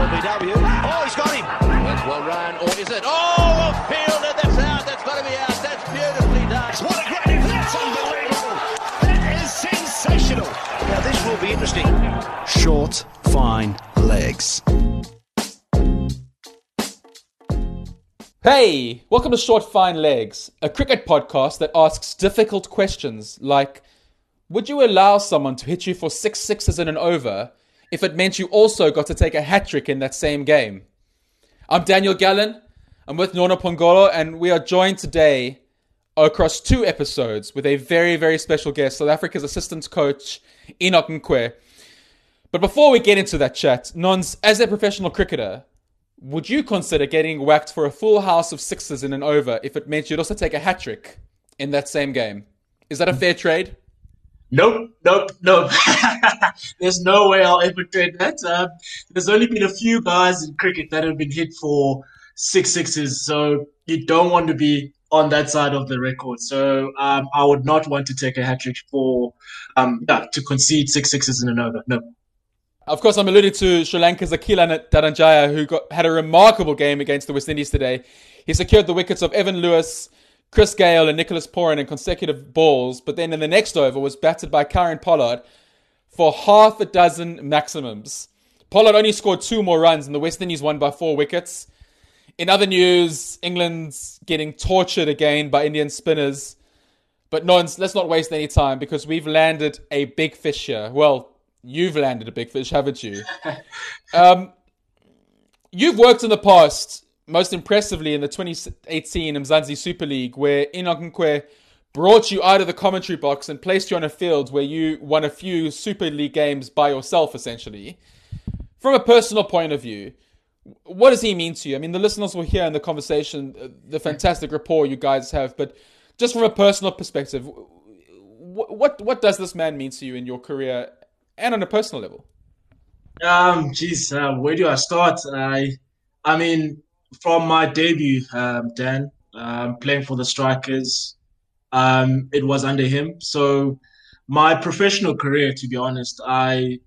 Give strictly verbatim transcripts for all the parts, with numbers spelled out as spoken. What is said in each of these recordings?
L B W. Oh, he's got him. That's well run, or is it? Oh, a fielder, that's out. That's got to be out. That's beautifully done. What a great, that's unbelievable. That is sensational. Now this will be interesting. Short, fine legs. Hey, welcome to Short Fine Legs, a cricket podcast that asks difficult questions like, would you allow someone to hit you for six sixes in an over if it meant you also got to take a hat-trick in that same game? I'm Daniel Gallen, I'm with Nono Pongolo, and we are joined today across two episodes with a very, very special guest, South Africa's assistant coach, Enoch Nkwe. But before we get into that chat, Nons, as a professional cricketer, would you consider getting whacked for a full house of sixes in an over if it meant you'd also take a hat-trick in that same game? Is that a fair trade? Nope, nope, nope. There's no way I'll ever trade that. Um, there's only been a few guys in cricket that have been hit for six sixes, so you don't want to be on that side of the record. So um, I would not want to take a hat-trick for, um, yeah, to concede six sixes in an over. No. Of course, I'm alluding to Sri Lanka's Akila Dharanjaya, who got, had a remarkable game against the West Indies today. He secured the wickets of Evan Lewis, Chris Gale and Nicholas Pooran in consecutive balls, but then in the next over was batted by Kieron Pollard for half a dozen maximums. Pollard only scored two more runs and the West Indies won by four wickets. In other news, England's getting tortured again by Indian spinners. But Nons, let's not waste any time because we've landed a big fish here. Well, you've landed a big fish, haven't you? um, you've worked in the past, most impressively in the twenty eighteen Mzansi Super League, where Enoch Nkwe brought you out of the commentary box and placed you on a field where you won a few Super League games by yourself, essentially. From a personal point of view, what does he mean to you? I mean, the listeners will hear in the conversation the fantastic rapport you guys have, but just from a personal perspective, what what, what does this man mean to you in your career and on a personal level? Um, geez, uh, where do I start? I, I mean, from my debut, um, Dan, um, playing for the Strikers, um, it was under him. So my professional career, to be honest, I,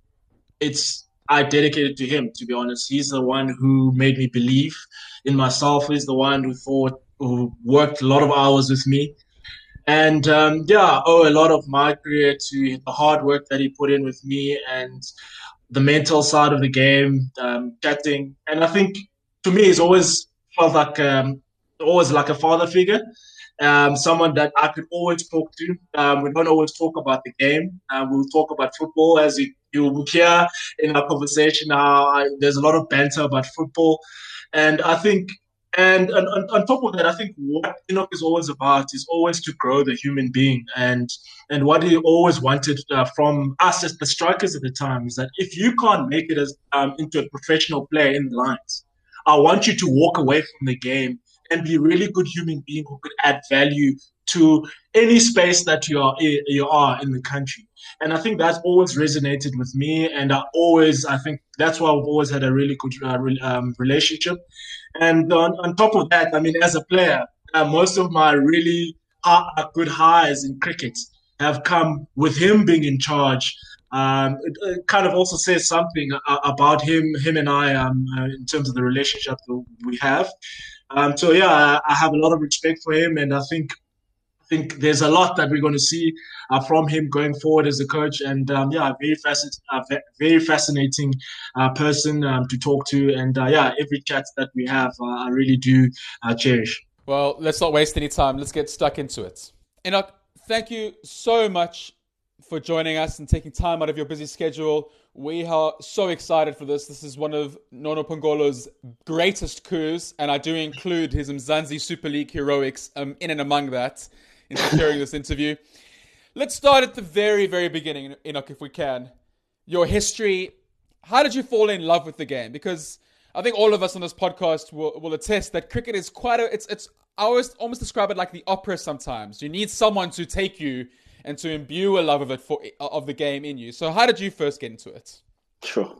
it's I dedicated to him. To be honest, he's the one who made me believe in myself. He's the one who thought, who worked a lot of hours with me. And um, yeah, I owe a lot of my career to the hard work that he put in with me and the mental side of the game, um, chatting. And I think to me, he's always felt like um, always like a father figure, um, someone that I could always talk to. Um, we don't always talk about the game. Uh, we'll talk about football, as you, you will hear in our conversation. How I, there's a lot of banter about football, and I think. And on, on top of that, I think what Enoch is always about is always to grow the human being. And and what he always wanted uh, from us as the Strikers at the time is that if you can't make it as um, into a professional player in the lines, I want you to walk away from the game and be a really good human being who could add value to any space that you are you are in the country. And I think that's always resonated with me. And I always, I think that's why we've always had a really good uh, um, relationship. And on, on top of that, I mean, as a player, uh, most of my really uh, good highs in cricket have come with him being in charge. Um, it, it kind of also says something uh, about him, him and I, um, uh, in terms of the relationship that we have. Um, so yeah, I, I have a lot of respect for him, and I think I think there's a lot that we're going to see uh, from him going forward as a coach. And um, yeah, very fascinating, uh, very fascinating uh, person um, to talk to. And uh, yeah, every chat that we have, uh, I really do uh, cherish. Well, let's not waste any time. Let's get stuck into it. Enoch, thank you so much for joining us and taking time out of your busy schedule. We are so excited for this. This is one of Nono Pongolo's greatest coups, and I do include his Mzansi Super League heroics um, in and among that in securing this interview. Let's start at the very, very beginning, Enoch, if we can. Your history. How did you fall in love with the game? Because I think all of us on this podcast will, will attest that cricket is quite a... It's, it's, I always almost describe it like the opera sometimes. You need someone to take you and to imbue a love of it for of the game in you. So how did you first get into it? Sure.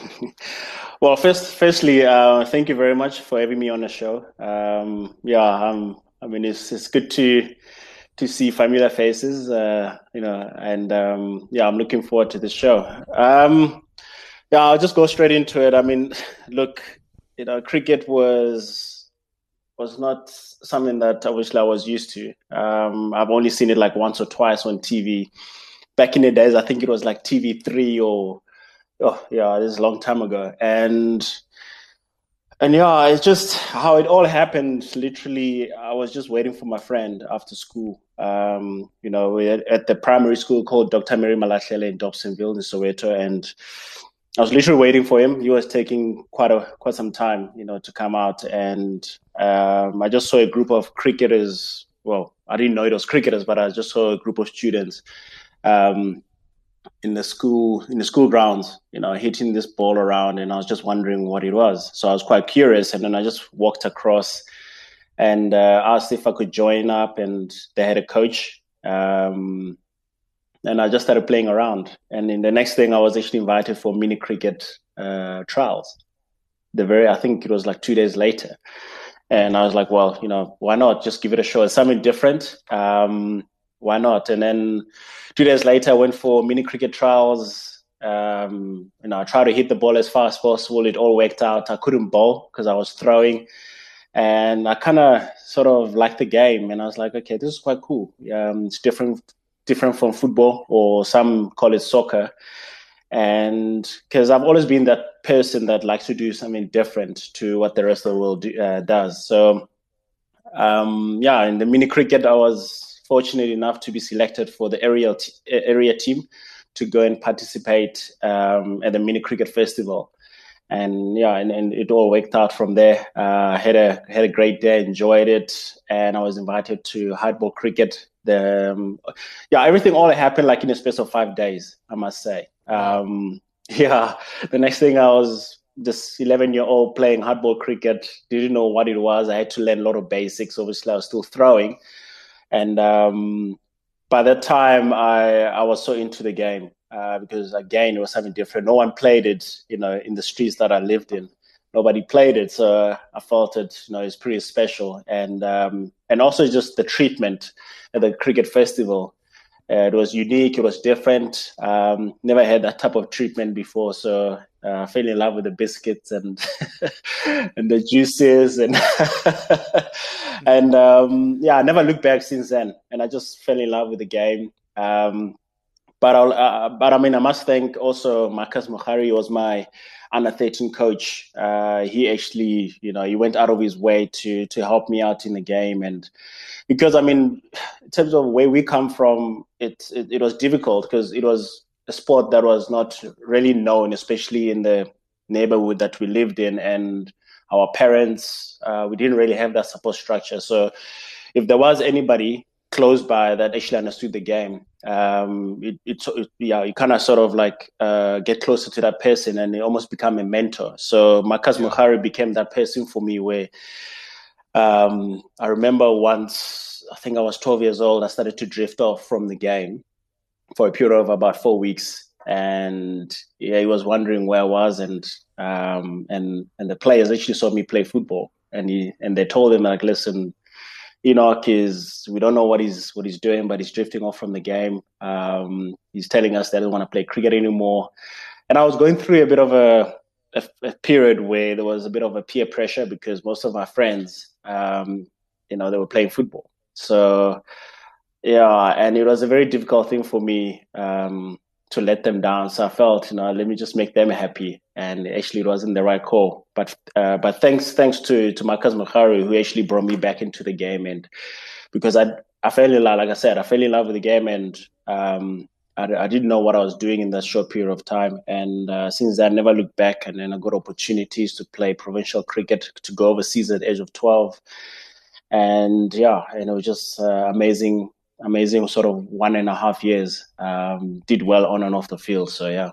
Well, first, firstly, uh, thank you very much for having me on the show. Um, yeah, um, I mean, it's it's good to to see familiar faces, uh, you know, and um, yeah, I'm looking forward to the show. Um, Yeah, I'll just go straight into it. I mean, look, you know, cricket was was not something that obviously I was used to. Um, I've only seen it like once or twice on T V. Back in the days, I think it was like T V three or, oh yeah, this is a long time ago. And and yeah, it's just how it all happened. Literally, I was just waiting for my friend after school. Um, you know, we had, at the primary school called Doctor Mary Malahlele in Dobsonville in Soweto, and I was literally waiting for him. He was taking quite a quite some time, you know, to come out, and um, I just saw a group of cricketers. Well, I didn't know it was cricketers, but I just saw a group of students um, in the school in the school grounds, you know, hitting this ball around, and I was just wondering what it was. So I was quite curious, and then I just walked across and uh, asked if I could join up, and they had a coach. Um, And I just started playing around. And in the next thing, I was actually invited for mini cricket uh, trials. The very, I think it was like two days later. And I was like, well, you know, why not? Just give it a shot. It's something different. Um, why not? And then two days later, I went for mini cricket trials. Um, you know, I tried to hit the ball as fast as possible. It all worked out. I couldn't bowl because I was throwing. And I kind of sort of liked the game. And I was like, okay, this is quite cool. Um, it's different different from football, or some call it soccer. And because I've always been that person that likes to do something different to what the rest of the world do, uh, does. So, um, yeah, in the mini cricket, I was fortunate enough to be selected for the area, t- area team to go and participate um, at the mini cricket festival. And yeah, and, and it all worked out from there. I uh, had a had a great day, enjoyed it, and I was invited to hardball cricket. The um, yeah, everything all happened like in a space of five days, I must say. Um, yeah, the next thing I was this eleven year old playing hardball cricket, didn't know what it was. I had to learn a lot of basics. Obviously, I was still throwing, and um, by that time, I I was so into the game. Uh, because again, it was something different. No one played it, you know, in the streets that I lived in. Nobody played it, so I felt it, you know, it's pretty special. And um, and also just the treatment at the cricket festival. Uh, it was unique. It was different. Um, never had that type of treatment before, so uh, I fell in love with the biscuits and and the juices and and um, yeah, I never looked back since then. And I just fell in love with the game. Um, But I'll, uh, but I mean, I must thank also Marcus Mohari. He was my under thirteen coach. Uh, he actually, you know, he went out of his way to to help me out in the game, and because I mean, in terms of where we come from, it it, it was difficult because it was a sport that was not really known, especially in the neighborhood that we lived in, and our parents, uh, we didn't really have that support structure. So, if there was anybody close by that actually understood the game, um, it, it, it yeah, you kind of sort of like uh, get closer to that person and they almost become a mentor. So Marcus yeah. Mohari became that person for me where um, I remember once, I think I was twelve years old, I started to drift off from the game for a period of about four weeks. And yeah, he was wondering where I was, and um, and and the players actually saw me play football, and he and they told him like, listen, Enoch is, we don't know what he's what he's doing, but he's drifting off from the game. Um, he's telling us that he doesn't want to play cricket anymore. And I was going through a bit of a, a, a period where there was a bit of a peer pressure because most of my friends, um, you know, they were playing football. So, yeah, and it was a very difficult thing for me um, to let them down. So I felt, you know, let me just make them happy. And actually, it wasn't the right call. But uh, but thanks thanks to to Marcus Mohari, who actually brought me back into the game. And because I I fell in love, like I said, I fell in love with the game, and um, I, I didn't know what I was doing in that short period of time. And uh, since then, I never looked back. And then I got opportunities to play provincial cricket, to go overseas at the age of twelve. And yeah, and it was just uh, amazing, amazing sort of one and a half years. Um, did well on and off the field. So yeah.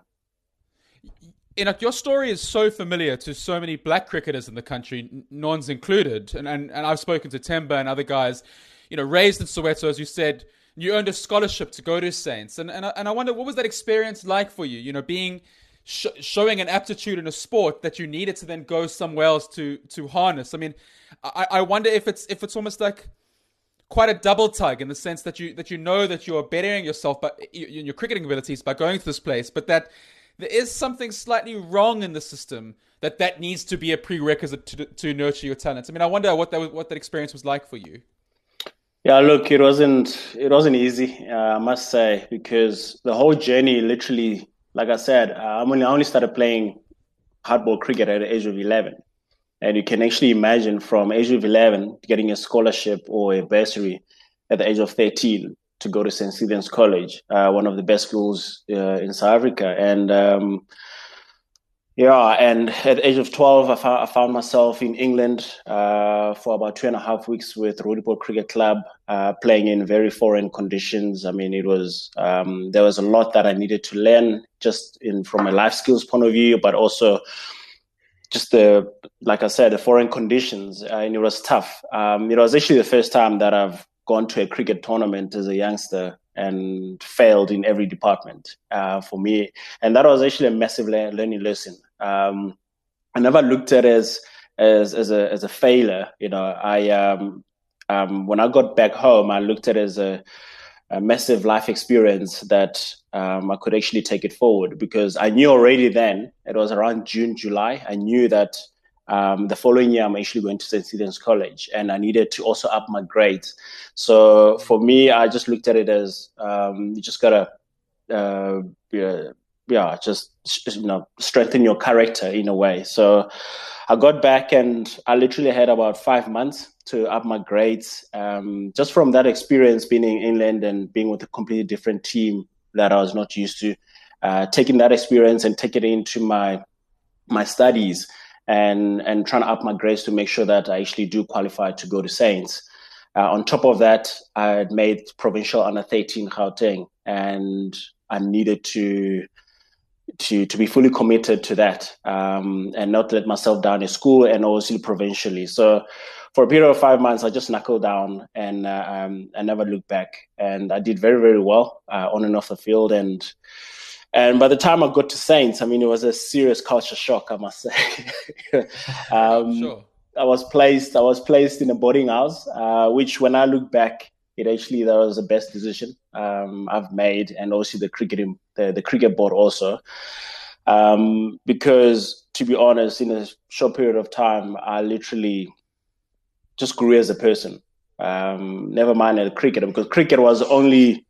You know, your story is so familiar to so many black cricketers in the country, Nons included. And, and and I've spoken to Temba and other guys, you know, raised in Soweto, as you said. You earned a scholarship to go to Saints. And and, and I wonder, what was that experience like for you? You know, being sh- showing an aptitude in a sport that you needed to then go somewhere else to to harness. I mean, I, I wonder if it's if it's almost like quite a double tug in the sense that you that you know that you're bettering yourself but in your cricketing abilities by going to this place, but that there is something slightly wrong in the system that that needs to be a prerequisite to, to nurture your talents. I mean, I wonder what that was, what that experience was like for you. Yeah, look, it wasn't it wasn't easy, uh, I must say, because the whole journey, literally, like I said, uh, I only I only started playing hardball cricket at the age of eleven. And you can actually imagine from age of eleven getting a scholarship or a bursary at the age of thirteen to go to Saint Stephen's College, uh, one of the best schools uh, in South Africa. And um, yeah, and at the age of twelve, I, found, I found myself in England uh, for about two and a half weeks with Roodepoort Cricket Club, uh, playing in very foreign conditions. I mean, it was um, there was a lot that I needed to learn, just in from a life skills point of view, but also just the, like I said, the foreign conditions, uh, and it was tough. Um, it was actually the first time that I've gone to a cricket tournament as a youngster and failed in every department uh, for me. And that was actually a massive le- learning lesson. Um, I never looked at it as, as, as a, as a failure. You know, I, um, um, when I got back home, I looked at it as a, a massive life experience that um, I could actually take it forward, because I knew already then, it was around June, July, I knew that um, the following year I'm actually going to Saint Stephen's College, and I needed to also up my grades. So for me, I just looked at it as um, you just gotta, uh, yeah, yeah, just you know, strengthen your character in a way. So I got back and I literally had about five months to up my grades. Um, just from that experience being in England and being with a completely different team that I was not used to, uh, taking that experience and take it into my my studies and and trying to up my grades to make sure that I actually do qualify to go to Saints. Uh, on top of that, I had made provincial under thirteen Gauteng, and I needed to to to be fully committed to that um, and not let myself down in school and also provincially. So for a period of five months, I just knuckled down and uh, um, I never looked back. And I did very, very well uh, on and off the field. And and by the time I got to Saints, I mean, it was a serious culture shock, I must say. um, Sure. I was placed. I was placed in a boarding house, uh, which, when I look back, it actually that was the best decision um, I've made, and also the cricketing, the, the cricket board also, um, because to be honest, in a short period of time, I literally just grew as a person. Um, never mind the cricket, because cricket was only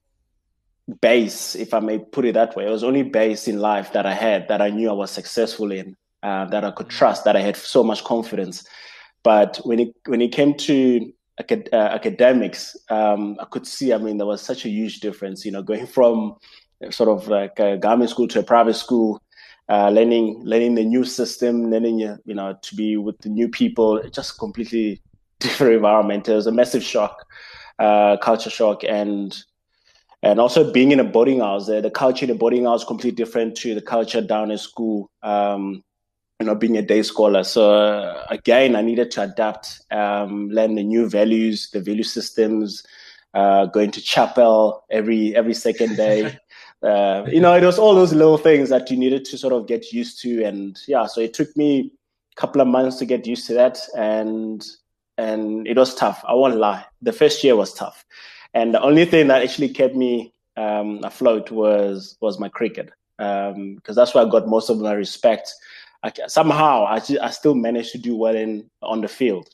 base, if I may put it that way. It was only base in life that I had, that I knew I was successful in, uh, that I could trust, that I had so much confidence. But when it when it came to acad- uh, academics, um, I could see, I mean, there was such a huge difference, you know, going from sort of like a government school to a private school, uh, learning learning the new system, learning, you know, to be with the new people, just completely different environment. It was a massive shock, uh, culture shock, and and also being in a boarding house. Uh, the culture in a boarding house is completely different to the culture down in school. Um, you know, being a day scholar. So uh, again, I needed to adapt, um, learn the new values, the value systems, uh, going to chapel every every second day. uh, you know, it was all those little things that you needed to sort of get used to. And yeah, so it took me a couple of months to get used to that. And and it was tough. I won't lie. The first year was tough. And the only thing that actually kept me um, afloat was was my cricket, because um, that's where I got most of my respect. I, somehow I, I still managed to do well in on the field,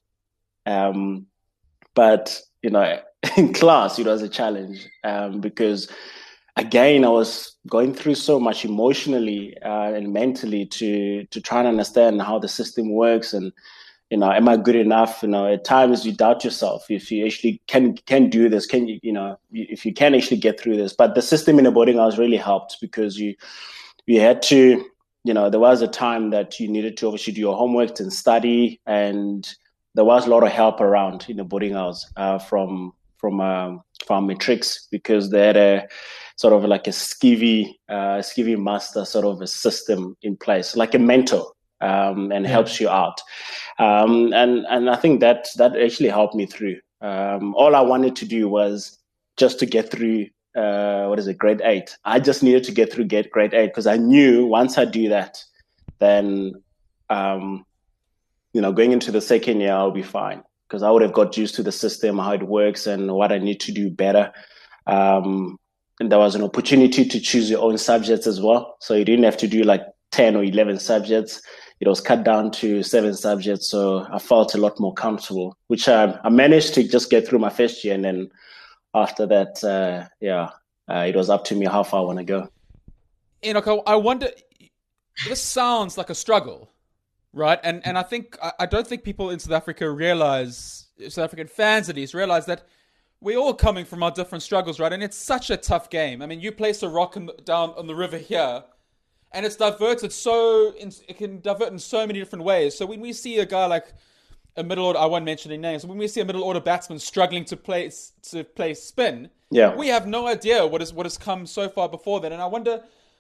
um, but you know, in class it was a challenge um, because again I was going through so much emotionally uh, and mentally to to try and understand how the system works, and you know, am I good enough? You know, at times you doubt yourself if you actually can can do this. Can you you know if you can actually get through this? But the system in a boarding house really helped, because you you had to. You know, there was a time that you needed to obviously do your homework and study, and there was a lot of help around in the boarding house uh, from from um, from matrix, because they had a sort of like a skivvy uh, skivvy master sort of a system in place, like a mentor, um, and yeah. helps you out. Um, and and I think that that actually helped me through. Um, all I wanted to do was just to get through. Uh, what is it, grade eight. I just needed to get through get grade eight, because I knew once I do that, then, um, you know, going into the second year, I'll be fine, because I would have got used to the system, how it works and what I need to do better. Um, and there was an opportunity to choose your own subjects as well. So you didn't have to do like ten or eleven subjects. It was cut down to seven subjects. So I felt a lot more comfortable, which I, I managed to just get through my first year. And then after that, uh, yeah, uh, it was up to me how far I want to go. Enoch, I wonder, this sounds like a struggle, right? And and I think, I don't think people in South Africa realize, South African fans at least, realize that we're all coming from our different struggles, right? And it's such a tough game. I mean, you place a rock in the, down on the river here, and it's diverted so, it can divert in so many different ways. So when we see a guy like a middle order, I won't mention any names, when we see a middle order batsman struggling to play to play spin, yeah, we have no idea what is what has come so far before then. And I wonder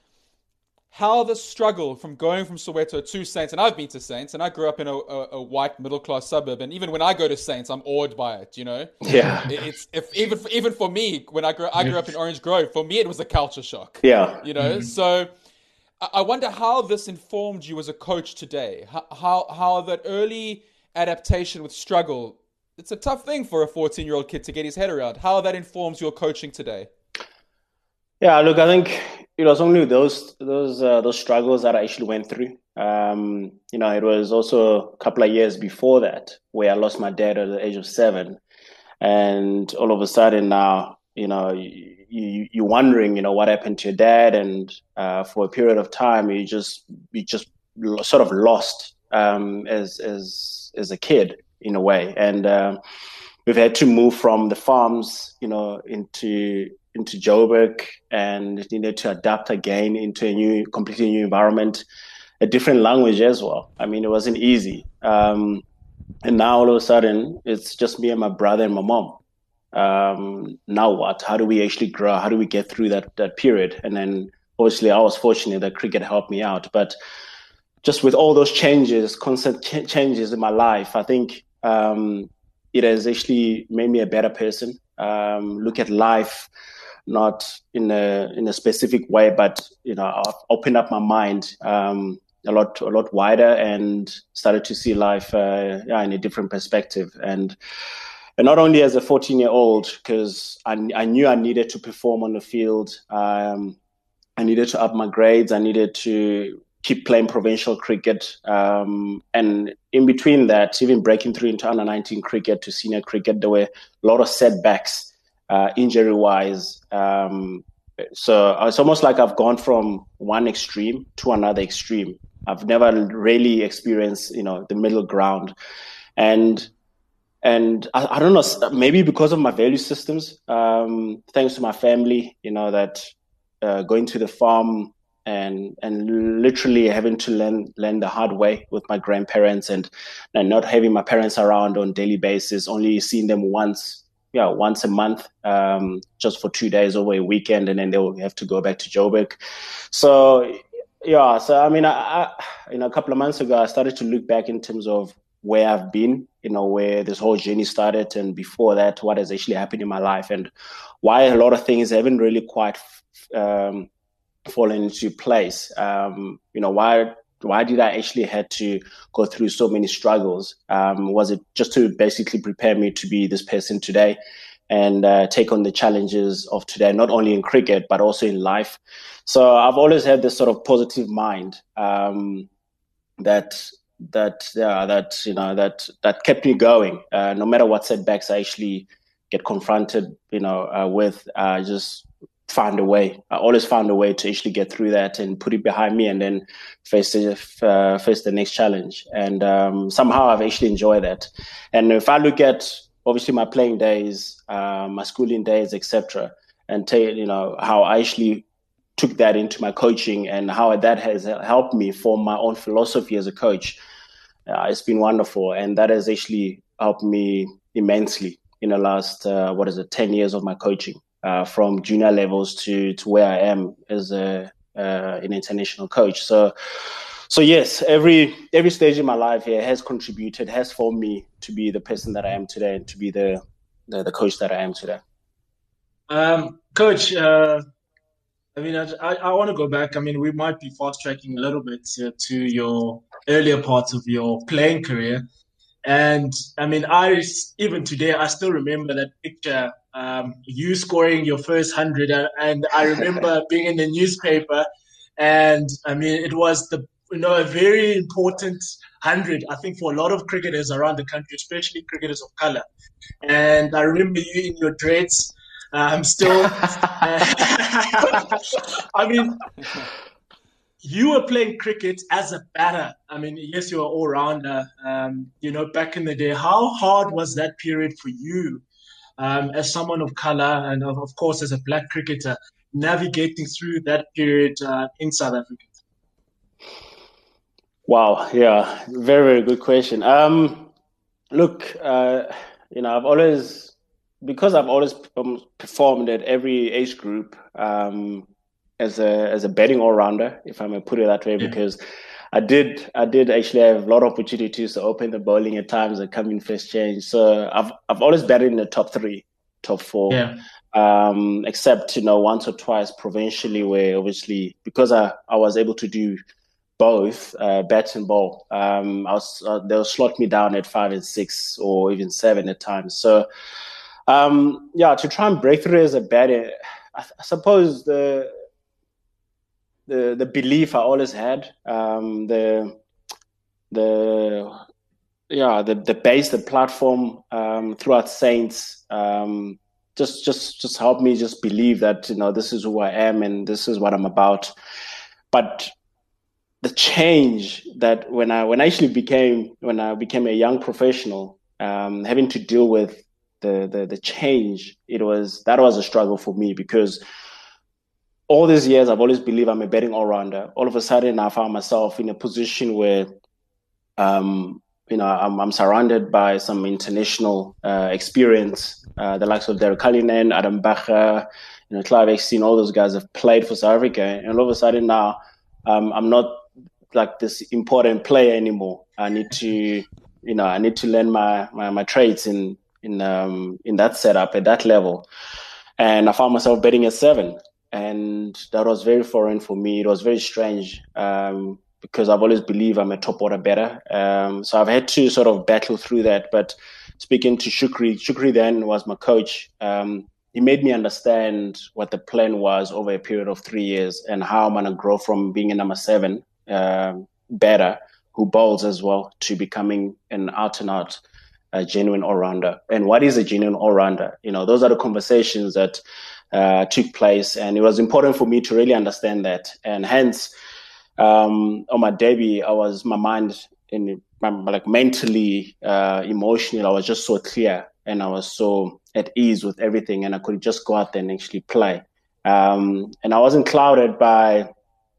how the struggle from going from Soweto to Saints, and I've been to Saints, and I grew up in a, a, a white middle-class suburb, and even when I go to Saints, I'm awed by it, you know? Yeah. It, it's if, even even for me, when I grew, I grew up in Orange Grove, for me it was a culture shock. Yeah. You know? Mm-hmm. So I wonder how this informed you as a coach today, how, how, how that early adaptation with struggle, it's a tough thing for a fourteen-year-old kid to get his head around, how that informs your coaching today. Yeah, look, I think it was only those those uh, those struggles that I actually went through. Um, you know, it was also a couple of years before that where I lost my dad at the age of seven, and all of a sudden now, you know, you, you you're wondering, you know, what happened to your dad, and uh, for a period of time, you just you just sort of lost um, as as as a kid in a way, and um, we've had to move from the farms, you know, into into Joburg, and needed to adapt again into a new, completely new environment, a different language as well. I mean, it wasn't easy. Um, and now all of a sudden, it's just me and my brother and my mom. Um, now what? How do we actually grow? How do we get through that that period? And then obviously I was fortunate that cricket helped me out. But just with all those changes, constant ch- changes in my life, I think um, it has actually made me a better person. Um, look at life not in a in a specific way, but you know, I've opened up my mind um, a lot a lot wider and started to see life uh, yeah, in a different perspective. And and not only as a fourteen-year-old, because I, I knew I needed to perform on the field. Um, I needed to up my grades. I needed to keep playing provincial cricket. Um, and in between that, even breaking through into under nineteen cricket to senior cricket, there were a lot of setbacks. Uh, injury-wise, um, so it's almost like I've gone from one extreme to another extreme. I've never really experienced, you know, the middle ground, and and I, I don't know, maybe because of my value systems, um, thanks to my family, you know, that uh, going to the farm and and literally having to learn learn the hard way with my grandparents, and and not having my parents around on a daily basis, only seeing them once. Yeah, once a month, um, just for two days over a weekend, and then they will have to go back to Joburg. So, yeah, so I mean, I, I, you know, a couple of months ago, I started to look back in terms of where I've been, you know, where this whole journey started, and before that, what has actually happened in my life, and why a lot of things haven't really quite um, fallen into place. Um, you know, why. Why did I actually had to go through so many struggles? Um, was it just to basically prepare me to be this person today and uh, take on the challenges of today, not only in cricket, but also in life? So I've always had this sort of positive mind um, that that yeah, that you know that that kept me going. Uh, no matter what setbacks I actually get confronted, you know, uh, with, I uh, just found a way. I always found a way to actually get through that and put it behind me, and then face the, uh, face the next challenge. And um, somehow I've actually enjoyed that. And if I look at obviously my playing days, uh, my schooling days, et cetera, and tell you know how I actually took that into my coaching and how that has helped me form my own philosophy as a coach, uh, it's been wonderful, and that has actually helped me immensely in the last uh, what is it, ten years of my coaching. Uh, from junior levels to, to where I am as a uh, an international coach. So, so yes, every every stage in my life here has contributed, has formed me to be the person that I am today, and to be the the, the coach that I am today. Um, Coach, uh, I mean, I, I want to go back. I mean, we might be fast tracking a little bit uh, to your earlier parts of your playing career. And I mean, I even today, I still remember that picture um, you scoring your first hundred, uh, and I remember being in the newspaper, and I mean it was the you know a very important hundred, I think, for a lot of cricketers around the country, especially cricketers of color. And I remember you in your dreads, um, still. I mean, you were playing cricket as a batter. I mean, yes, you were all rounder. Um, you know, back in the day, how hard was that period for you? Um, as someone of color and of, of course as a black cricketer, navigating through that period uh, in South Africa? Wow, yeah, very, very good question. Um, look, uh, you know, I've always, because I've always um, performed at every age group um, as a as a batting all-rounder, if I may put it that way, yeah. because I did I did actually have a lot of opportunities to open the bowling at times and come in first change. So I've I've always batted in the top three, top four. Yeah. Um, except, you know, once or twice provincially where obviously because I, I was able to do both uh, bat and bowl, um, I was, uh, they'll slot me down at five and six or even seven at times. So, um, yeah, to try and break through as a batter, I, I suppose the the the belief I always had, um, the the yeah the the base, the platform um, throughout Saints, um, just just just helped me just believe that, you know, this is who I am and this is what I'm about. But the change that when I when I actually became when I became a young professional, um, having to deal with the, the the change, it was that was a struggle for me, because all these years I've always believed I'm a batting all-rounder. All of a sudden I found myself in a position where um, you know I'm, I'm surrounded by some international uh, experience, uh, the likes of Derek Cullinan, Adam Bacher, you know, Clive Exton, all those guys have played for South Africa, and all of a sudden now um, I'm not like this important player anymore. I need to, you know, I need to learn my my, my trades in in um, in that setup at that level, and I found myself batting at seven, and that was very foreign for me. It was very strange um, because I've always believed I'm a top order batter. Um, so I've had to sort of battle through that. But speaking to Shukri, Shukri then was my coach. Um, he made me understand what the plan was over a period of three years and how I'm going to grow from being a number seven uh, batter who bowls as well to becoming an out and out uh, genuine all-rounder. And what is a genuine all-rounder? You know, those are the conversations that uh, took place, and it was important for me to really understand that. And hence, um, on my debut, I was my mind in my, like mentally, uh, emotionally, I was just so clear and I was so at ease with everything, and I could just go out there and actually play. Um, and I wasn't clouded by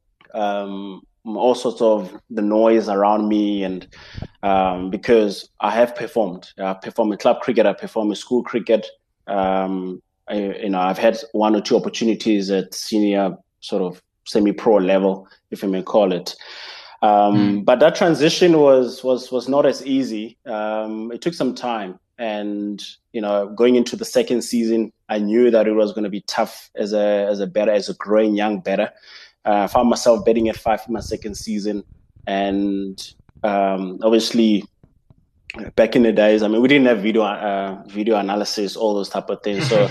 um, all sorts of the noise around me, and um, because I have performed. I perform in club cricket, I perform in school cricket. Um, I, you know, I've had one or two opportunities at senior sort of semi-pro level, if I may call it. Um, mm. But that transition was was was not as easy. Um, it took some time. And, you know, going into the second season, I knew that it was going to be tough as a as a batter, as a growing young batter. Uh, I found myself batting at five in my second season. And um, obviously, back in the days, I mean, we didn't have video uh, video analysis, all those type of things. So,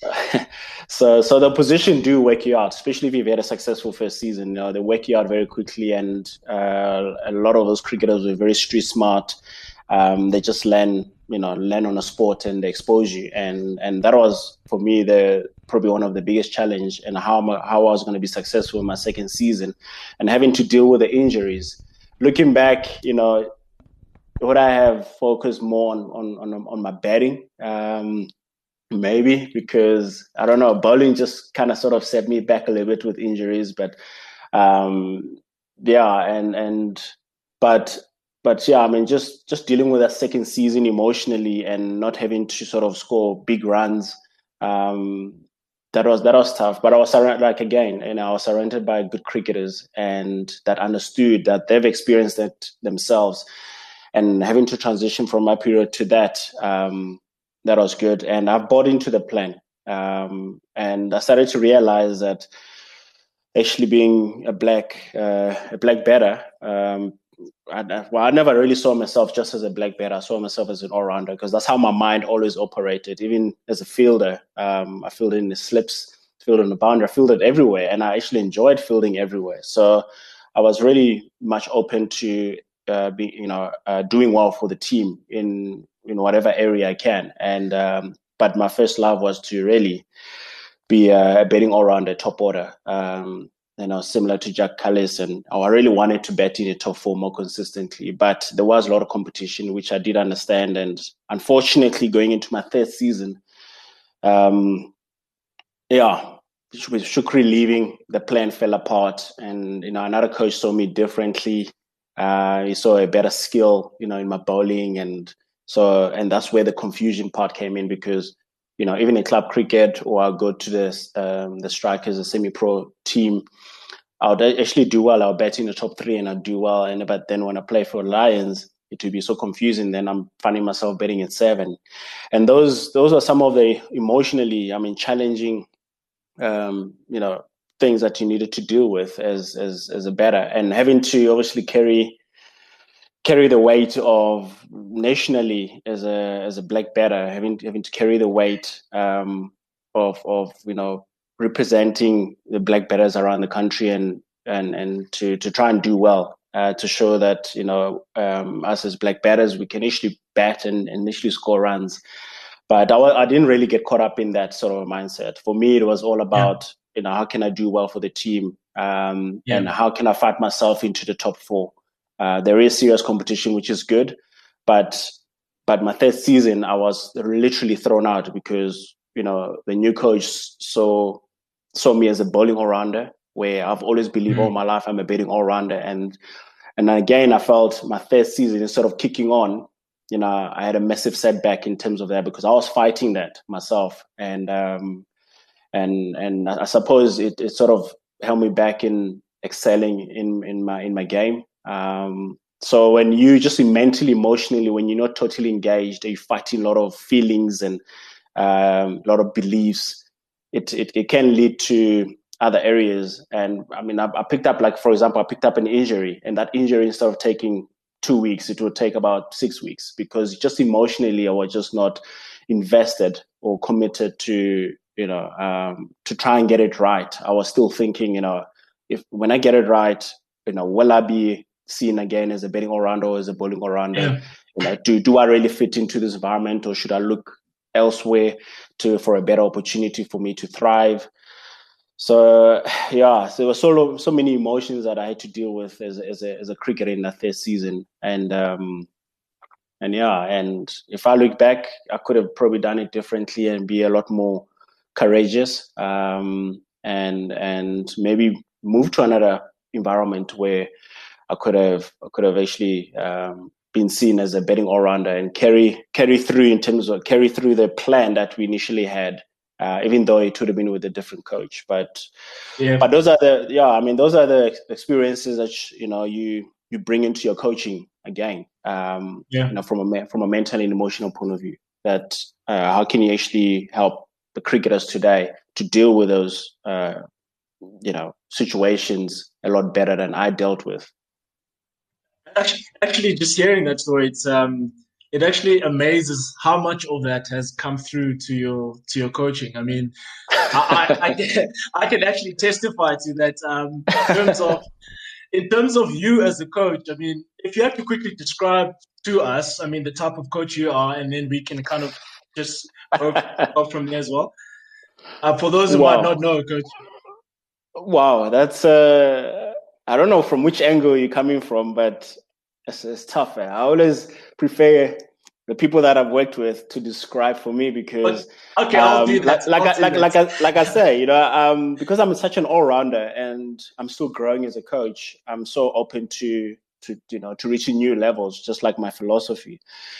so, so the position do wake you out, especially if you've had a successful first season. You know, they wake you out very quickly, and uh, a lot of those cricketers were very street smart. Um, they just learn, you know, learn on a sport, and they expose you, and and that was for me the probably one of the biggest challenge, and how how I was going to be successful in my second season, and having to deal with the injuries. Looking back, you know, would I have focused more on on on, on my batting? Um, maybe, because I don't know, bowling just kind of sort of set me back a little bit with injuries, but um, yeah, and and but. But yeah, I mean, just, just dealing with that second season emotionally and not having to sort of score big runs, um, that was that was tough. But I was surrounded, like again, you know, I was surrounded by good cricketers, and that understood that they've experienced it themselves, and having to transition from my period to that, um, that was good. And I've bought into the plan, um, and I started to realize that actually being a black uh, a black batter. Um, I, well, I never really saw myself just as a black belt. I saw myself as an all-rounder because that's how my mind always operated. Even as a fielder, um, I fielded in the slips, fielded on the boundary, I fielded everywhere, and I actually enjoyed fielding everywhere. So I was really much open to uh, be, you know, uh, doing well for the team in in whatever area I can. And um, but my first love was to really be a betting all-rounder, top order. Um, you know, similar to Jack Callis, and oh, I really wanted to bet in the top four more consistently. But there was a lot of competition, which I did understand. And unfortunately, going into my third season, um, yeah, with Shukri leaving, the plan fell apart. And, you know, another coach saw me differently. Uh, he saw a better skill, you know, in my bowling. And so, and that's where the confusion part came in because, you know, even in club cricket, or I'll go to the, um, the Strikers, a semi-pro team, I would actually do well. I'll bet in the top three and I'd do well. And but then when I play for Lions, it would be so confusing. Then I'm finding myself betting at seven. And those those are some of the emotionally, I mean, challenging, um, you know, things that you needed to deal with as as as a bettor, and having to obviously carry carry the weight of nationally as a as a black bettor, having having to carry the weight um, of of you know. representing the black bettors around the country and and and to to try and do well, uh, to show that, you know, um, us as black bettors, we can actually bat and, and initially score runs. But I, I didn't really get caught up in that sort of mindset. For me, it was all about, yeah. you know, how can I do well for the team, um, yeah. and how can I fight myself into the top four. Uh, there is serious competition, which is good, but but my third season, I was literally thrown out because, you know, the new coach saw saw me as a bowling all-rounder, where I've always believed mm. all my life I'm a betting all-rounder. And and again, I felt my third season, instead of kicking on, you know, I had a massive setback in terms of that because I was fighting that myself. And um, and and I suppose it, it sort of held me back in excelling in, in my in my game. Um, so when you just mentally, emotionally, when you're not totally engaged, you're fighting a lot of feelings and um, a lot of beliefs, It, it it can lead to other areas. And I mean, I, I picked up, like, for example, I picked up an injury, and that injury, instead of taking two weeks, it would take about six weeks because just emotionally I was just not invested or committed to, you know, um, to try and get it right. I was still thinking, you know, if when I get it right, you know, will I be seen again as a betting all-rounder or as a bowling all-rounder? Yeah. You know, do, do I really fit into this environment, or should I look elsewhere to for a better opportunity for me to thrive? So yeah, so there were so so many emotions that I had to deal with as as a as a cricketer in that third season, and um and yeah, and if I look back, I could have probably done it differently and be a lot more courageous, um and and maybe move to another environment where I could have I could have actually um been seen as a betting all-rounder and carry carry through in terms of carry through the plan that we initially had, uh, even though it would have been with a different coach. But yeah, but those are the yeah, I mean those are the experiences that you know you you bring into your coaching again. Um, yeah. You know, from a from a mental and emotional point of view. That uh, how can you actually help the cricketers today to deal with those uh, you know situations a lot better than I dealt with. Actually, actually, just hearing that story, it's um, it actually amazes how much of that has come through to your to your coaching. I mean, I, I, I, can, I can actually testify to that. Um, in terms of in terms of you as a coach, I mean, if you have to quickly describe to us, I mean, the type of coach you are, and then we can kind of just go, go from there as well. Uh, for those who wow. might not know, Coach. Wow, that's uh. I don't know from which angle you're coming from, but it's, it's tough. Eh? I always prefer the people that I've worked with to describe for me because, okay, um, I'll do that. Like, like, like, like, like, I, like I say, you know, um, because I'm such an all-rounder and I'm still growing as a coach, I'm so open to, to you know, to reaching new levels, just like my philosophy.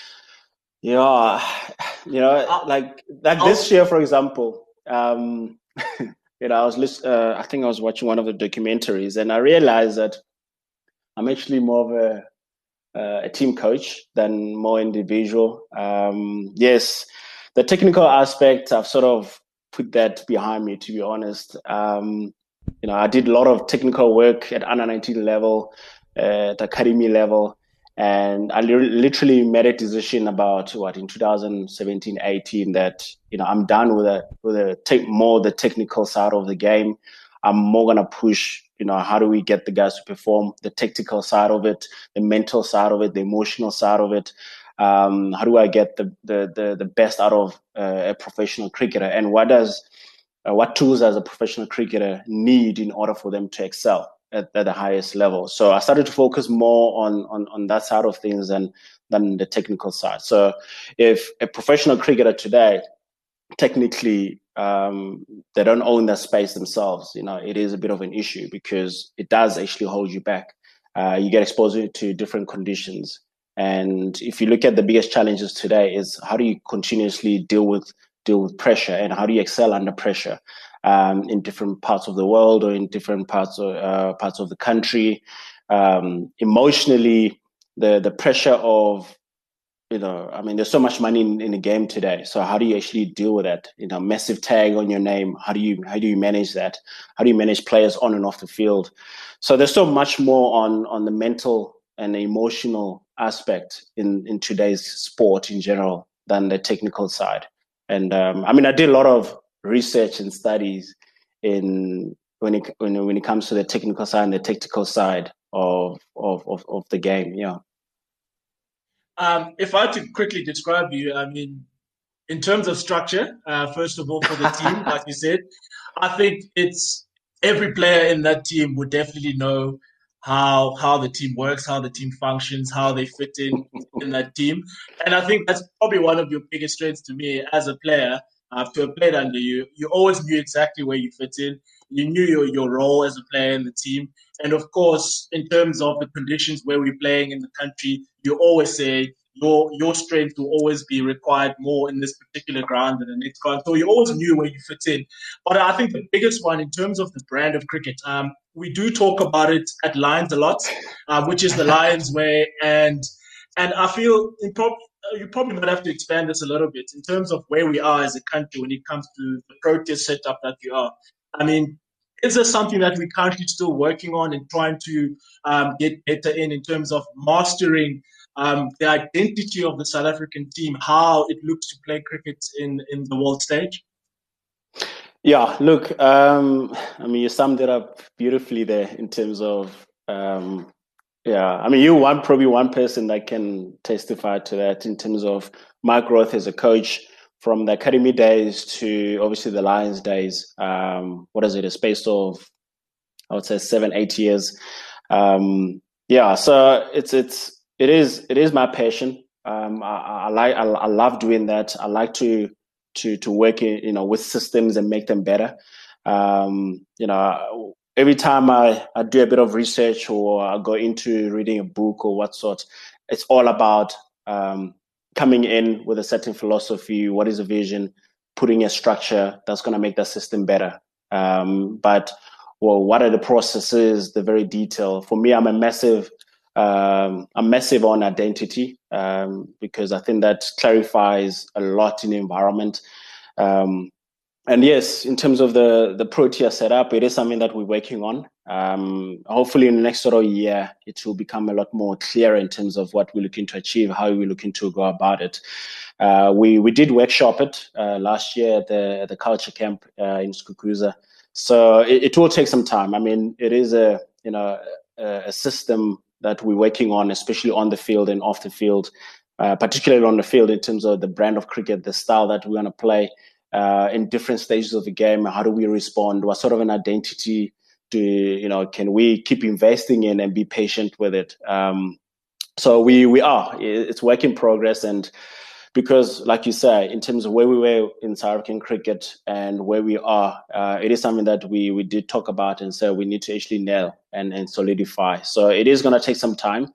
Yeah, you know, I'll, like like I'll, this year, for example. Um, You know, I was list, uh, I think I was watching one of the documentaries, and I realized that I'm actually more of a, uh, a team coach than more individual. Um, yes, the technical aspect, I've sort of put that behind me, to be honest. Um, you know, I did a lot of technical work at under nineteen level, uh, at academy level, And I li- literally made a decision about what in two thousand seventeen, eighteen that, you know, I'm done with the, with the take more the technical side of the game. I'm more going to push, you know, how do we get the guys to perform, the tactical side of it, the mental side of it, the emotional side of it. Um, how do I get the, the, the, the best out of uh, a professional cricketer? And what does, uh, what tools does a professional cricketer need in order for them to excel at, at the highest level? So I started to focus more on, on, on that side of things than, than the technical side. So if a professional cricketer today, technically, um, they don't own that space themselves, you know, it is a bit of an issue because it does actually hold you back. Uh, you get exposed to different conditions. And if you look at the biggest challenges today is how do you continuously deal with deal with pressure and how do you excel under pressure um, in different parts of the world or in different parts of uh, parts of the country. Um, emotionally, the the pressure of you know, I mean, there's so much money in, in the game today. So how do you actually deal with that? You know, massive tag on your name. How do you how do you manage that? How do you manage players on and off the field? So there's so much more on on the mental and the emotional aspect in, in today's sport in general than the technical side. And um, I mean, I did a lot of research and studies in when it when, when it comes to the technical side and the tactical side of of of, of the game. Yeah. Um, if I had to quickly describe you, I mean, in terms of structure, uh, first of all, for the team, like you said, I think it's every player in that team would definitely know how how the team works, how the team functions, how they fit in in that team. And I think that's probably one of your biggest strengths to me as a player. Uh, to have played under you, you always knew exactly where you fit in. You knew your, your role as a player in the team. And of course, in terms of the conditions where we're playing in the country, you always say your your strength will always be required more in this particular ground than the next ground. So you always knew where you fit in. But I think the biggest one in terms of the brand of cricket, um, we do talk about it at Lions a lot, uh, which is the Lions way. And and I feel in pro- you probably might have to expand this a little bit in terms of where we are as a country when it comes to the Proteas setup that we are. I mean, is there something that we're currently still working on and trying to um, get better in in terms of mastering um, the identity of the South African team, how it looks to play cricket in, in the world stage? Yeah, look, um, I mean, you summed it up beautifully there in terms of, um, yeah, I mean, you're one, probably one person that can testify to that in terms of my growth as a coach from the academy days to obviously the Lions days. Um, what is it, a space of, I would say seven, eight years. Um, yeah, so it's, it's, it is, it is my passion. Um, I, I like, I, I love doing that. I like to, to to work in, you know, with systems and make them better. Um, you know, every time I, I do a bit of research or I go into reading a book or what sort, it's all about um, coming in with a certain philosophy. What is a vision? Putting a structure that's going to make that system better. Um, but well, what are the processes? The very detail. For me, I'm a massive Um, I'm massive on identity um, because I think that clarifies a lot in the environment. Um, and yes, in terms of the, the Protea setup, it is something that we're working on. Um, hopefully in the next sort of year, it will become a lot more clear in terms of what we're looking to achieve, how we're looking to go about it. Uh, we, we did workshop it uh, last year at the, at the culture camp uh, in Skukuza. So it, it will take some time. I mean, it is a, you know, a, a system that we're working on, especially on the field and off the field, uh, particularly on the field in terms of the brand of cricket, the style that we're going to play uh, in different stages of the game. How do we respond? What sort of an identity do, you know, can we keep investing in and be patient with it? Um, so we, we are, it's work in progress. And because, like you say, in terms of where we were in South African cricket and where we are, uh, it is something that we we did talk about and say we need to actually nail and, and solidify. So it is going to take some time.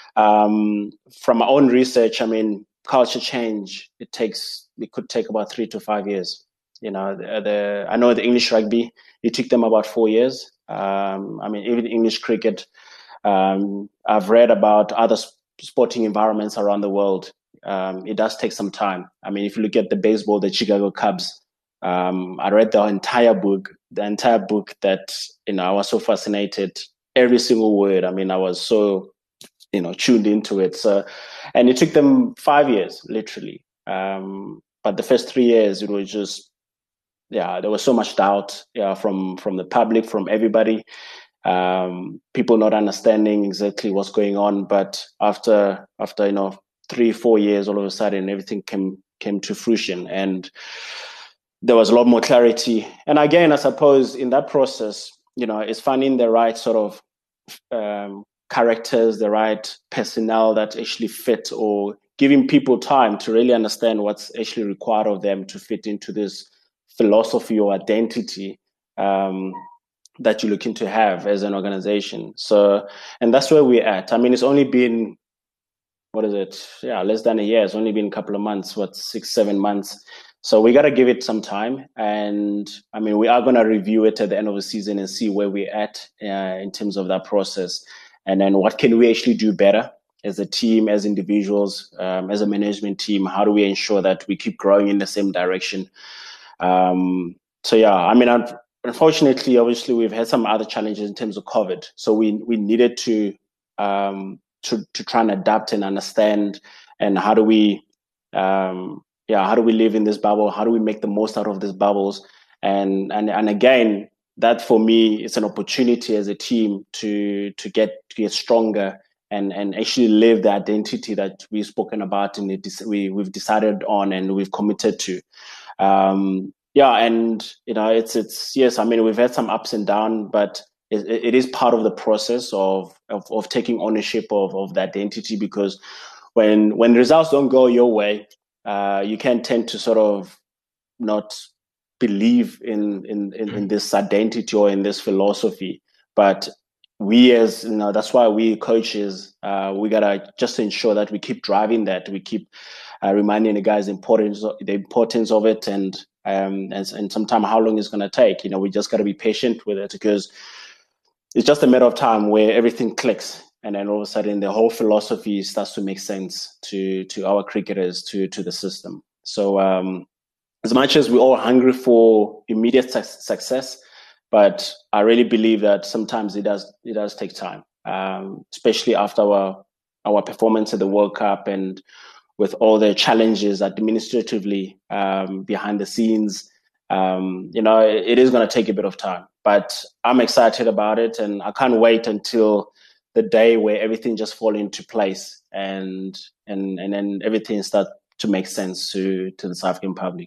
Um, from my own research, I mean, culture change, it takes, it could take about three to five years. You know, the, the I know the English rugby, it took them about four years. Um, I mean, even English cricket, um, I've read about other sporting environments around the world. Um, it does take some time. I mean, if you look at the baseball, the Chicago Cubs, um, I read the entire book, the entire book that, you know, I was so fascinated, every single word. I mean, I was so, you know, tuned into it. So, and it took them five years, literally. Um, but the first three years, it was just, yeah, there was so much doubt, yeah, from from the public, from everybody, um, people not understanding exactly what's going on. But after after you know three, four years, all of a sudden, everything came came to fruition, and there was a lot more clarity. And again, I suppose in that process, you know, it's finding the right sort of um, characters, the right personnel that actually fit, or giving people time to really understand what's actually required of them to fit into this philosophy or identity um, that you're looking to have as an organization. So, and that's where we're at. I mean, it's only been, what is it? Yeah, less than a year. It's only been a couple of months, what, six, seven months. So we got to give it some time. And I mean, we are going to review it at the end of the season and see where we're at uh, in terms of that process. And then what can we actually do better as a team, as individuals, um, as a management team? How do we ensure that we keep growing in the same direction? Um, so, yeah, I mean, unfortunately, obviously, we've had some other challenges in terms of COVID. So we we needed to um, to to try and adapt and understand, and how do we um, yeah, how do we live in this bubble? How do we make the most out of these bubbles? And and and again, that for me is an opportunity as a team to to get to get stronger and and actually live the identity that we've spoken about and it, we we've decided on and we've committed to. Um, yeah, and you know, it's it's yes. I mean, we've had some ups and downs, but it, it is part of the process of of, of taking ownership of, of the identity. Because when when results don't go your way, uh, you can tend to sort of not believe in in, in in this identity or in this philosophy. But we, as you know, that's why we coaches, uh, we gotta just ensure that we keep driving that, we keep uh, reminding the guys the importance of, the importance of it, and um and, and sometimes how long it's gonna take. You know, we just gotta be patient with it, because it's just a matter of time where everything clicks, and then all of a sudden the whole philosophy starts to make sense to to our cricketers, to to the system. So um, as much as we're all hungry for immediate su- success, but I really believe that sometimes it does it does take time, um, especially after our our performance at the World Cup and with all the challenges administratively um, behind the scenes. Um, you know, it, it is going to take a bit of time, but I'm excited about it, and I can't wait until the day where everything just fall into place and and and then everything start to make sense to to the South African public.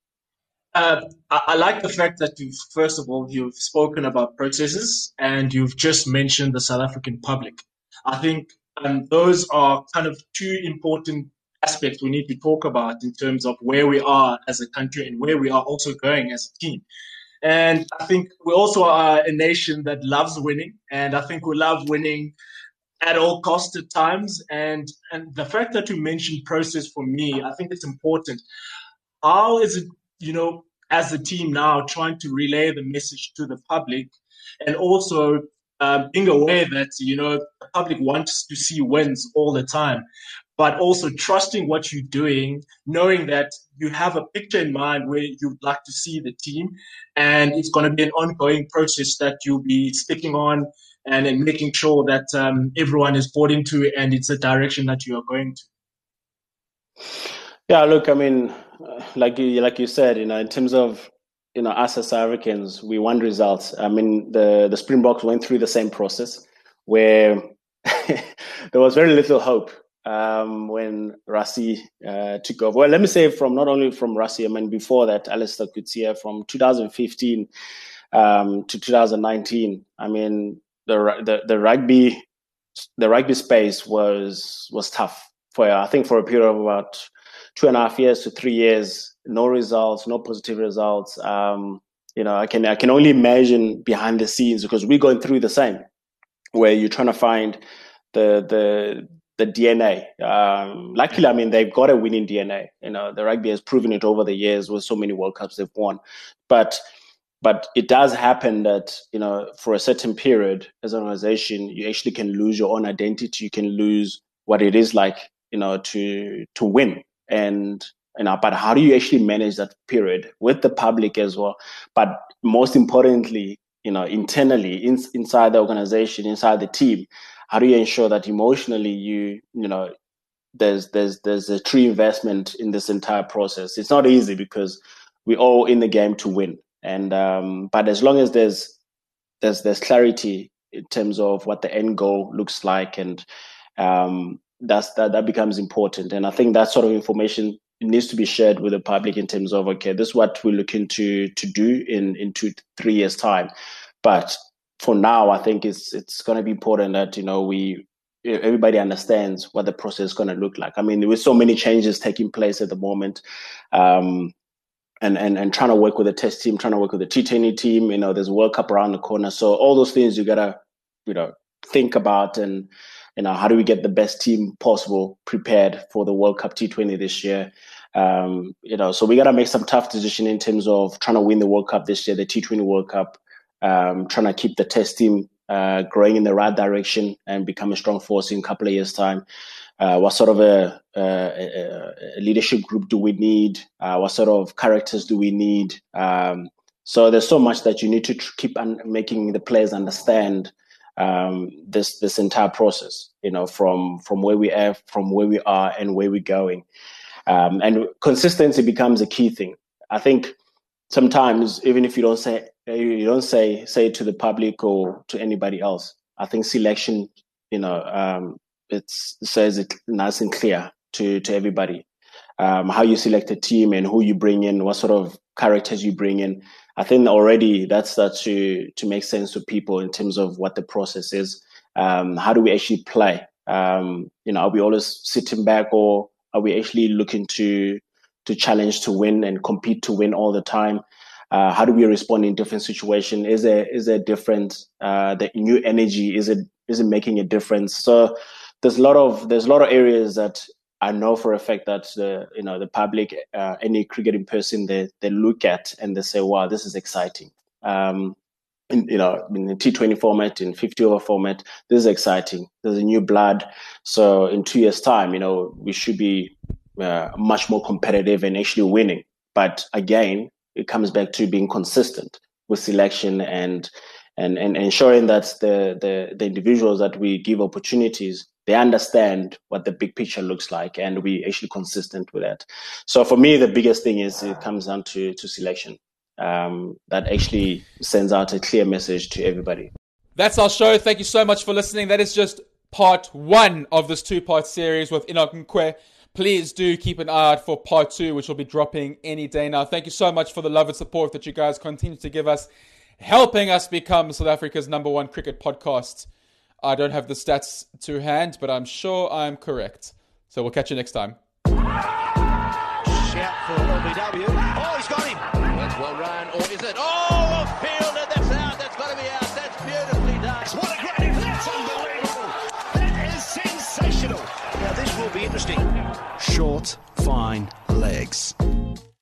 Uh, I, I like the fact that you've, first of all, you've spoken about processes and you've just mentioned the South African public. I think um, those are kind of two important aspects we need to talk about in terms of where we are as a country and where we are also going as a team. And I think we also are a nation that loves winning, and I think we love winning at all costs at times. And, and the fact that you mentioned process, for me, I think it's important. How is it, you know, as a team now trying to relay the message to the public, and also um, being aware that, you know, the public wants to see wins all the time, but also trusting what you're doing, knowing that you have a picture in mind where you'd like to see the team, and it's going to be an ongoing process that you'll be sticking on and, and making sure that um, everyone is bought into and it's a direction that you are going to. Yeah, look, I mean, like you, like you said, you know, in terms of, you know, us as South Africans, we want results. I mean, the, the Springboks went through the same process where there was very little hope um, when Rassie uh, took over. Well, let me say from not only from Rassie, I mean, before that, Alistair Coetzee, from two thousand fifteen um, to two thousand nineteen. I mean, the the the rugby the rugby space was was tough for, I think, for a period of about two and a half years to three years, no results, no positive results. Um, you know, I can I can only imagine behind the scenes, because we're going through the same, where you're trying to find the the the D N A. Um, luckily, I mean, they've got a winning D N A. You know, the rugby has proven it over the years with so many World Cups they've won. But but it does happen that, you know, for a certain period as an organization, you actually can lose your own identity. You can lose what it is like, you know, to to win. And, you know, but how do you actually manage that period with the public as well? But most importantly, you know, internally, in, inside the organization, inside the team, how do you ensure that emotionally you, you know, there's there's there's a true investment in this entire process. It's not easy because we're all in the game to win, and um, but as long as there's there's there's clarity in terms of what the end goal looks like, and um, that's that that becomes important. And I think that sort of information needs to be shared with the public in terms of, okay, this is what we're looking to to do in in two three years time. But for now, I think it's it's going to be important that, you know, we everybody understands what the process is going to look like. I mean, with so many changes taking place at the moment, um, and, and, and trying to work with the test team, trying to work with the T twenty team, you know, there's a World Cup around the corner. So all those things you got to, you know, think about, and, you know, how do we get the best team possible prepared for the World Cup T twenty this year? Um, you know, so we got to make some tough decision in terms of trying to win the World Cup this year, the T twenty World Cup, um, trying to keep the test team Uh, growing in the right direction and become a strong force in a couple of years' time. Uh, what sort of a, a, a leadership group do we need? Uh, what sort of characters do we need? Um, so there's so much that you need to tr- keep un- making the players understand um, this this entire process. You know, from from where we are, from where we are, and where we're going. Um, and consistency becomes a key thing. I think sometimes, even if you don't say you don't say say it to the public or to anybody else, I think selection, you know, um, it says it nice and clear to to everybody. Um, how you select a team and who you bring in, what sort of characters you bring in. I think already that starts to to make sense to people in terms of what the process is. Um, how do we actually play? Um, you know, are we always sitting back, or are we actually looking to to challenge to win and compete to win all the time? Uh, how do we respond in different situations? Is there is there different uh, the new energy? Is it is it making a difference? So there's a lot of there's a lot of areas that I know for a fact that the you know the public, uh, any cricketing person, they they look at and they say, wow, this is exciting. Um, in, you know, in the T twenty format, in fifty over format, this is exciting. There's a new blood. So in two years' time, you know, we should be uh, much more competitive and actually winning. But again, it comes back to being consistent with selection and and, and ensuring that the, the the individuals that we give opportunities, they understand what the big picture looks like, and we actually consistent with that. So for me, the biggest thing is it comes down to to selection. Um, that actually sends out a clear message to everybody. That's our show. Thank you so much for listening. That is just part one of this two-part series with Enoch Nkwe. Please do keep an eye out for part two, which will be dropping any day now. Thank you so much for the love and support that you guys continue to give us, helping us become South Africa's number one cricket podcast. I don't have the stats to hand, but I'm sure I'm correct. So we'll catch you next time. Shout for L B W. Oh, he's got him. That's well run, or is it? Oh, a fielder, that's out. That's got to be out. That's beautifully done. What a great... That's unbelievable. That is sensational. Now, this will be interesting. Short, fine legs.